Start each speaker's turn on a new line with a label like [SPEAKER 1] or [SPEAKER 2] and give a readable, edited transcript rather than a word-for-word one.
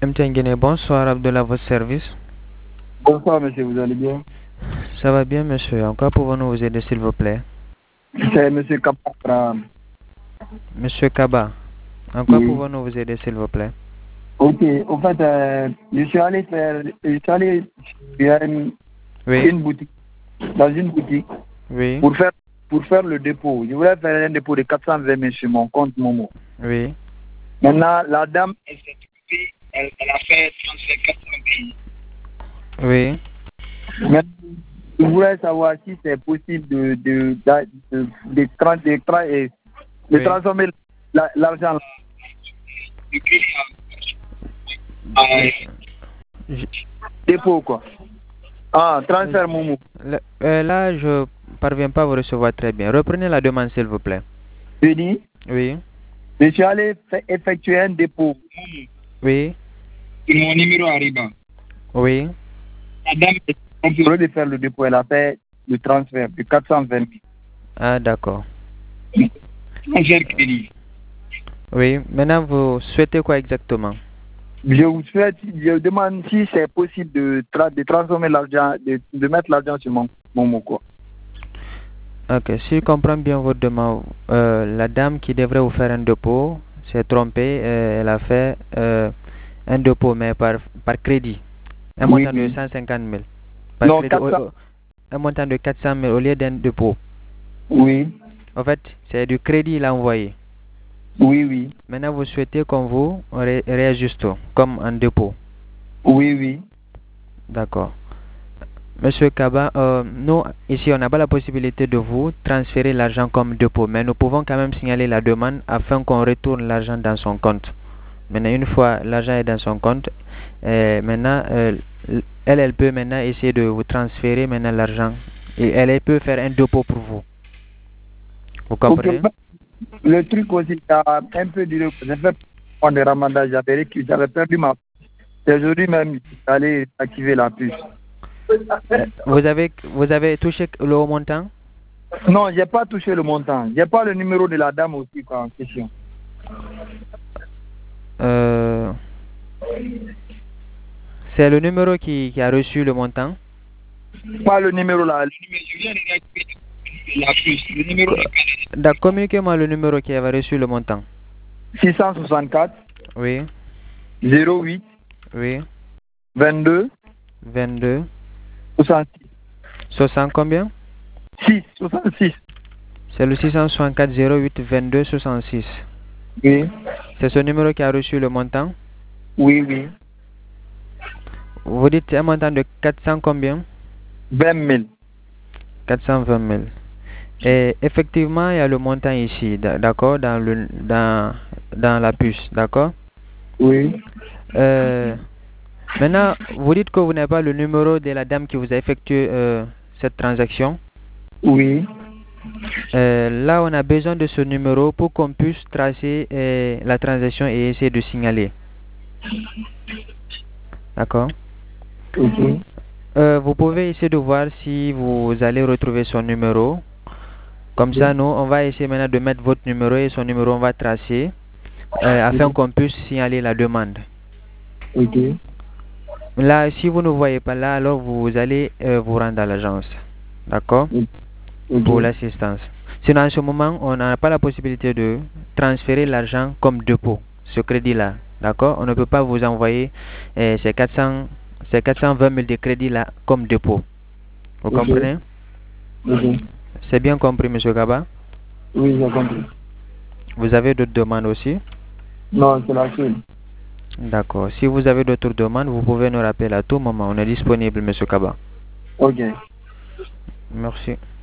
[SPEAKER 1] MTN Guinée, bonsoir Abdullah, votre service.
[SPEAKER 2] Bonsoir monsieur, vous allez bien?
[SPEAKER 1] Ça va bien monsieur, en quoi pouvons-nous vous aider s'il vous plaît?
[SPEAKER 2] C'est monsieur Kapra.
[SPEAKER 1] Monsieur Kaba, en quoi
[SPEAKER 2] Oui.
[SPEAKER 1] pouvons-nous vous aider s'il vous plaît?
[SPEAKER 2] Ok, en fait, je suis allé
[SPEAKER 1] Oui,
[SPEAKER 2] dans une boutique
[SPEAKER 1] oui,
[SPEAKER 2] pour faire le dépôt. Je voulais faire un dépôt de 420 000 sur mon compte Momo.
[SPEAKER 1] oui.
[SPEAKER 2] Maintenant, la dame, elle s'est occupée, elle a fait transfert 420 000.
[SPEAKER 1] Oui.
[SPEAKER 2] Maintenant, je voulais savoir si c'est possible de
[SPEAKER 1] Oui.
[SPEAKER 2] transformer l'argent
[SPEAKER 1] Je-
[SPEAKER 2] dépôt, quoi. Ah, transfert Momo.
[SPEAKER 1] Là, je parviens pas à vous recevoir très bien. Reprenez la demande s'il vous plaît.
[SPEAKER 2] Je dis,
[SPEAKER 1] Oui,
[SPEAKER 2] je suis allé effectuer un dépôt.
[SPEAKER 1] oui,
[SPEAKER 2] Et mon numéro arrive.
[SPEAKER 1] oui.
[SPEAKER 2] La dame, au lieu de faire le dépôt, elle a fait le transfert de 420 000.
[SPEAKER 1] Ah d'accord.
[SPEAKER 2] Transfert crédit.
[SPEAKER 1] Oui, maintenant vous souhaitez quoi exactement?
[SPEAKER 2] Je demande si c'est possible de transformer l'argent, de mettre l'argent sur mon Momo, quoi.
[SPEAKER 1] Ok, si je comprends bien votre demande, la dame qui devrait vous faire un dépôt s'est trompée, elle a fait un dépôt mais par crédit, un
[SPEAKER 2] Oui,
[SPEAKER 1] montant de
[SPEAKER 2] oui.
[SPEAKER 1] 150 000. Par
[SPEAKER 2] Non,
[SPEAKER 1] crédit,
[SPEAKER 2] 400.
[SPEAKER 1] un montant de 400 000 au lieu d'un dépôt.
[SPEAKER 2] Oui,
[SPEAKER 1] En fait, c'est du crédit il a envoyé.
[SPEAKER 2] oui, oui.
[SPEAKER 1] Maintenant, vous souhaitez qu'on vous réajuste comme un dépôt.
[SPEAKER 2] Oui, oui.
[SPEAKER 1] D'accord. Monsieur Kaba, nous, ici, on n'a pas la possibilité de vous transférer l'argent comme dépôt, mais nous pouvons quand même signaler la demande afin qu'on retourne l'argent dans son compte. Maintenant, une fois l'argent est dans son compte, maintenant, elle peut maintenant essayer de vous transférer maintenant l'argent. Et elle peut faire un dépôt pour vous. Vous
[SPEAKER 2] Ok,
[SPEAKER 1] comprenez?
[SPEAKER 2] le truc aussi, ça a un peu duré. J'ai fait pendant le ramadan, j'avais perdu ma. C'est aujourd'hui même, je suis allé activer la puce.
[SPEAKER 1] Vous avez touché le haut montant?
[SPEAKER 2] Non, j'ai pas touché le montant. J'ai pas le numéro de la dame aussi, quoi, en question.
[SPEAKER 1] C'est le numéro qui a reçu le montant?
[SPEAKER 2] Pas le numéro là. Je viens de réactiver la puce. Le numéro
[SPEAKER 1] Communiquez-moi le numéro qui avait reçu le montant.
[SPEAKER 2] 664
[SPEAKER 1] Oui,
[SPEAKER 2] 08
[SPEAKER 1] oui,
[SPEAKER 2] 22
[SPEAKER 1] 22,
[SPEAKER 2] 66.
[SPEAKER 1] 60 combien?
[SPEAKER 2] 66.
[SPEAKER 1] C'est le 664 08 22 66.
[SPEAKER 2] Oui,
[SPEAKER 1] C'est ce numéro qui a reçu le montant?
[SPEAKER 2] oui, oui.
[SPEAKER 1] Vous dites un montant de 400 combien?
[SPEAKER 2] 20 000.
[SPEAKER 1] 420 000. Et effectivement, il y a le montant ici, d'accord, dans la puce, d'accord?
[SPEAKER 2] Oui.
[SPEAKER 1] Maintenant, vous dites que vous n'avez pas le numéro de la dame qui vous a effectué cette transaction.
[SPEAKER 2] Oui.
[SPEAKER 1] Là, on a besoin de ce numéro pour qu'on puisse tracer la transaction et essayer de signaler. D'accord?
[SPEAKER 2] Ok.
[SPEAKER 1] Vous pouvez essayer de voir si vous allez retrouver son numéro. Comme ça, nous, on va essayer maintenant de mettre votre numéro et son numéro, on va tracer afin qu'on puisse signaler la demande.
[SPEAKER 2] Ok.
[SPEAKER 1] Là, si vous ne voyez pas là, alors vous allez vous rendre à l'agence. D'accord?
[SPEAKER 2] Ok.
[SPEAKER 1] Pour l'assistance. Sinon, en ce moment, on n'a pas la possibilité de transférer l'argent comme dépôt, ce crédit-là. D'accord? On ne peut pas vous envoyer ces 420 000 de crédit-là comme dépôt. Vous
[SPEAKER 2] Ok.
[SPEAKER 1] comprenez?
[SPEAKER 2] Ok.
[SPEAKER 1] C'est bien compris, M. Gaba?
[SPEAKER 2] Oui, j'ai compris.
[SPEAKER 1] Vous avez d'autres demandes aussi?
[SPEAKER 2] Non, c'est la seule.
[SPEAKER 1] D'accord. Si vous avez d'autres demandes, vous pouvez nous rappeler à tout moment. On est disponible, M. Kaba.
[SPEAKER 2] Ok.
[SPEAKER 1] Merci.